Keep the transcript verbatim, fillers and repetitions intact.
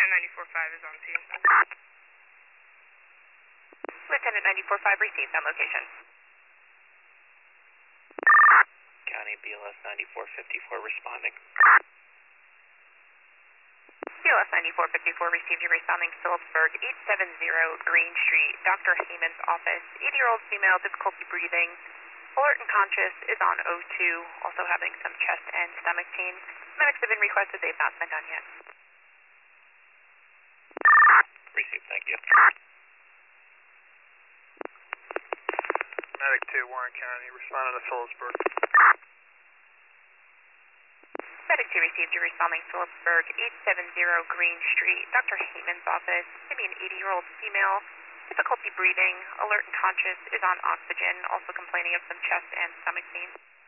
ninety-four five is on scene. Lieutenant ninety-four five received on location. County B L S ninety-four fifty-four responding. B L S ninety-four fifty-four received you responding Phillipsburg, eight seventy Green Street, Doctor Heyman's office, eighty-year-old female, difficulty breathing, alert and conscious, is on O two, also having some chest and stomach pain. Medics have been requested, they've not been done yet. Received, thank you. Medic two, Warren County, responding to Phillipsburg. Medic two received you responding Phillipsburg, eight seventy Green Street, Doctor Heyman's office, maybe an eighty-year-old female, difficulty breathing, alert and conscious, is on oxygen, also complaining of some chest and stomach pain.